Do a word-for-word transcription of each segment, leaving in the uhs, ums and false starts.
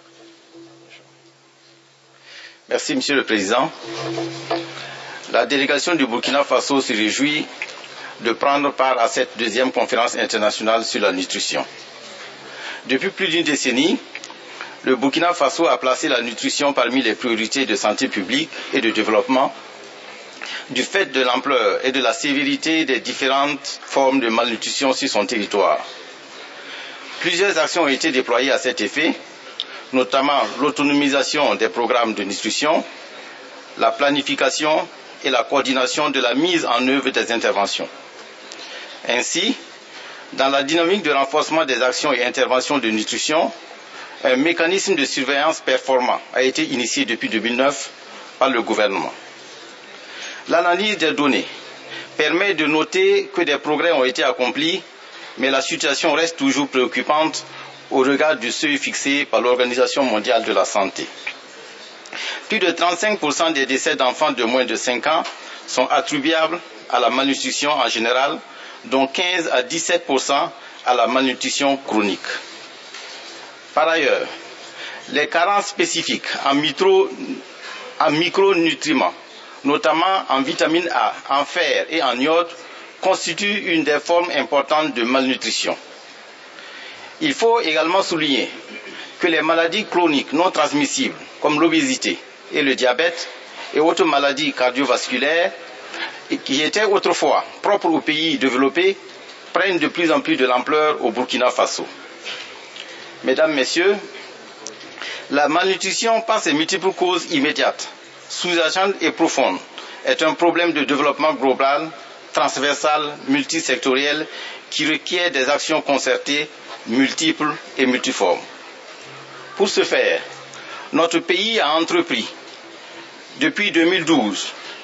Merci, Monsieur le Président. La délégation du Burkina Faso se réjouit de prendre part à cette deuxième conférence internationale sur la nutrition. Depuis plus d'une décennie, le Burkina Faso a placé la nutrition parmi les priorités de santé publique et de développement du fait de l'ampleur et de la sévérité des différentes formes de malnutrition sur son territoire. Plusieurs actions ont été déployées à cet effet, notamment l'autonomisation des programmes de nutrition, la planification et la coordination de la mise en œuvre des interventions. Ainsi, dans la dynamique de renforcement des actions et interventions de nutrition, un mécanisme de surveillance performant a été initié depuis deux mille neuf par le gouvernement. L'analyse des données permet de noter que des progrès ont été accomplis, mais la situation reste toujours préoccupante au regard du seuil fixé par l'Organisation mondiale de la santé. Plus de trente-cinq pour cent des décès d'enfants de moins de cinq ans sont attribuables à la malnutrition en général, dont quinze à dix-sept pour cent à la malnutrition chronique. Par ailleurs, les carences spécifiques en, mitro, en micronutriments, notamment en vitamine A, en fer et en iode, constituent une des formes importantes de malnutrition. Il faut également souligner que les maladies chroniques non transmissibles, comme l'obésité et le diabète et autres maladies cardiovasculaires, qui étaient autrefois propres aux pays développés, prennent de plus en plus de l'ampleur au Burkina Faso. Mesdames, Messieurs, la malnutrition par ses multiples causes immédiates, sous-jacentes et profondes, est un problème de développement global, transversal, multisectoriel, qui requiert des actions concertées, multiples et multiformes. Pour ce faire, notre pays a entrepris, depuis deux mille douze,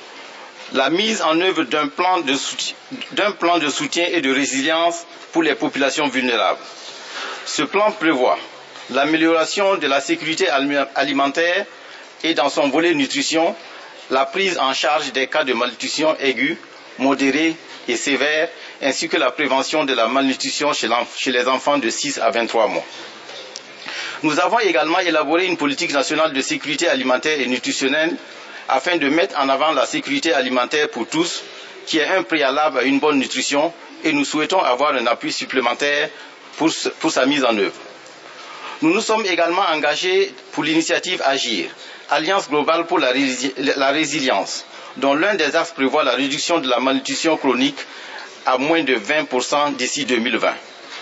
la mise en œuvre d'un plan de soutien, d'un plan de soutien et de résilience pour les populations vulnérables. Ce plan prévoit l'amélioration de la sécurité alimentaire et, dans son volet nutrition, la prise en charge des cas de malnutrition aiguë, modérée et sévère, ainsi que la prévention de la malnutrition chez, chez les enfants de six à vingt-trois mois. Nous avons également élaboré une politique nationale de sécurité alimentaire et nutritionnelle afin de mettre en avant la sécurité alimentaire pour tous, qui est un préalable à une bonne nutrition, et nous souhaitons avoir un appui supplémentaire pour, ce, pour sa mise en œuvre. Nous nous sommes également engagés pour l'initiative Agir, Alliance globale pour la, rési la résilience, dont l'un des axes prévoit la réduction de la malnutrition chronique à moins de vingt pour cent d'ici deux mille vingt.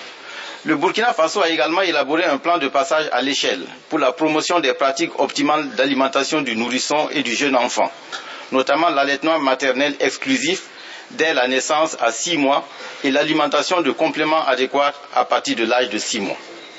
Le Burkina Faso a également élaboré un plan de passage à l'échelle pour la promotion des pratiques optimales d'alimentation du nourrisson et du jeune enfant, notamment l'allaitement maternel exclusif dès la naissance à six mois et l'alimentation de compléments adéquats à partir de l'âge de six mois.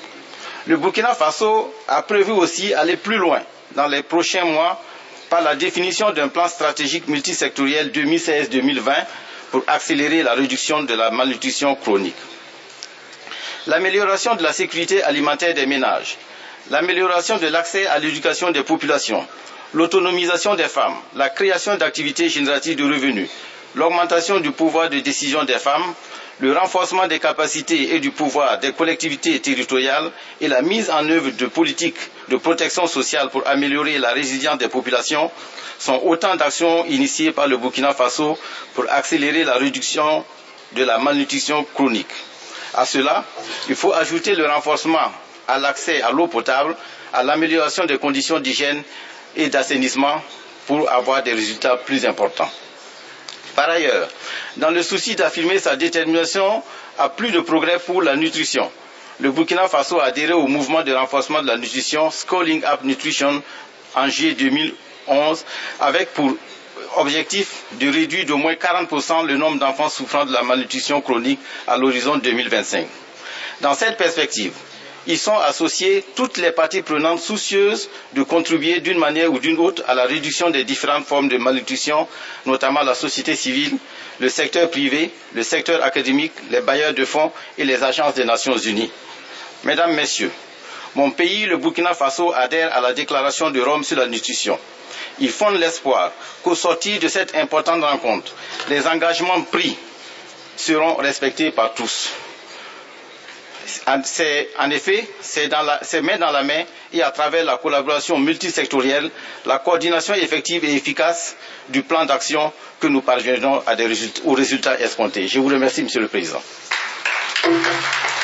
Le Burkina Faso a prévu aussi aller plus loin dans les prochains mois par la définition d'un plan stratégique multisectoriel deux mille seize deux mille vingt pour accélérer la réduction de la malnutrition chronique. L'amélioration de la sécurité alimentaire des ménages, l'amélioration de l'accès à l'éducation des populations, l'autonomisation des femmes, la création d'activités génératives de revenus, l'augmentation du pouvoir de décision des femmes, le renforcement des capacités et du pouvoir des collectivités territoriales et la mise en œuvre de politiques de protection sociale pour améliorer la résilience des populations sont autant d'actions initiées par le Burkina Faso pour accélérer la réduction de la malnutrition chronique. À cela, il faut ajouter le renforcement à l'accès à l'eau potable, à l'amélioration des conditions d'hygiène et d'assainissement pour avoir des résultats plus importants. Par ailleurs, dans le souci d'affirmer sa détermination à plus de progrès pour la nutrition, le Burkina Faso a adhéré au mouvement de renforcement de la nutrition Scaling Up Nutrition en juillet deux mille onze, avec pour objectif de réduire d'au moins quarante pour cent le nombre d'enfants souffrant de la malnutrition chronique à l'horizon deux mille vingt-cinq. Dans cette perspective, ils sont associés toutes les parties prenantes soucieuses de contribuer d'une manière ou d'une autre à la réduction des différentes formes de malnutrition, notamment la société civile, le secteur privé, le secteur académique, les bailleurs de fonds et les agences des Nations Unies. Mesdames, Messieurs, mon pays, le Burkina Faso, adhère à la déclaration de Rome sur la nutrition. Il fonde l'espoir qu'au sortir de cette importante rencontre, les engagements pris seront respectés par tous. C'est, en effet, c'est main dans la main et à travers la collaboration multisectorielle, la coordination effective et efficace du plan d'action que nous parviendrons à des résultats, aux résultats escomptés. Je vous remercie, Monsieur le Président.